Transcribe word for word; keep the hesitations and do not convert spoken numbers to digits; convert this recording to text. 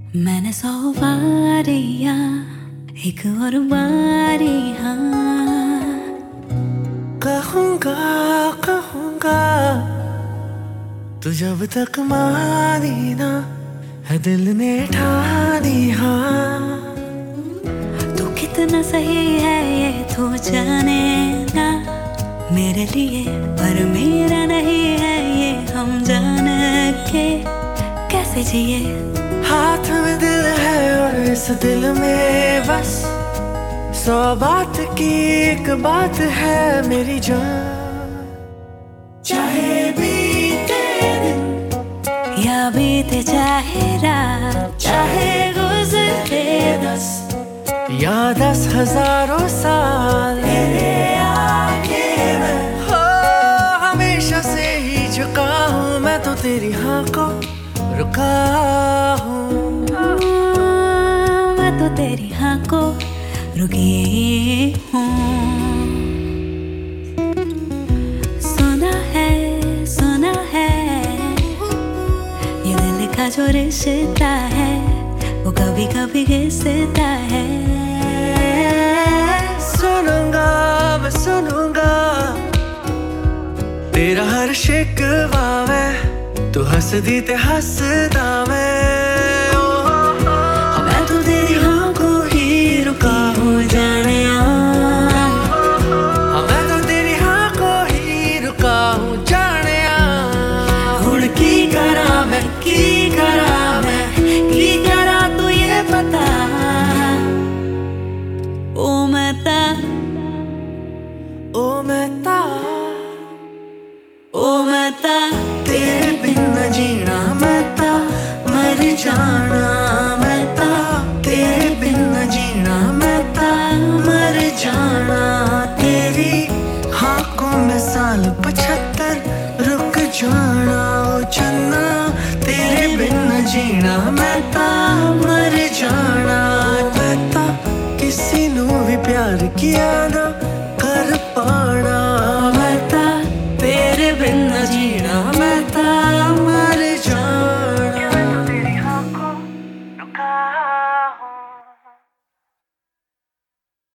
मैंने सौ बारिया एक और बारी हाँ कहूँगा कहूँगा तू जब तक मानी ना है दिल ने ठानी हाँ। तू कितना सही है ये तो जाने ना मेरे लिए, पर मेरा नहीं है ये हम जान के कैसे जिए। हाथ में दिल है और इस दिल में बस सौ बात की एक बात है मेरी जान। चाहे बीते दिन या बीते चाहे रात, चाहे गुजरे दस या दस हजारों साल तेरे आगे मैं हो हमेशा से ही झुका हूँ मैं तो तेरी हाँ को रुका हूँ। मैं तो तेरी हाँ को रुकी हूँ। सुना है सुना है ये दिल का जो रिश्ता है वो कभी कभी घिसता है। सुनूंगा मैं सुनूंगा तेरा हर शिकवा मैं, तू हंस दी ते हंसदा मैं। ओ मैं तो तेरी हाँ को ही रुका हूँ जाने हाँ, मैं तो तेरी हाँ को ही रुका हूँ जाने हुण की करा मैं की करा मैं की करा तू ये पता। ओ मैं ता ओ मैं ता ओ मैं ता तेरे बिन न जीना मैं ता मर जाना मैं ता तेरे बिन न जीना मैं ता मर जाना। तेरी हाँ को मैं साल पचहत्तर रुक जाना ओ चन्ना तेरे बिन न जीना मैं ता मर जाना। मैं ता किसी नू भी प्यार किया ना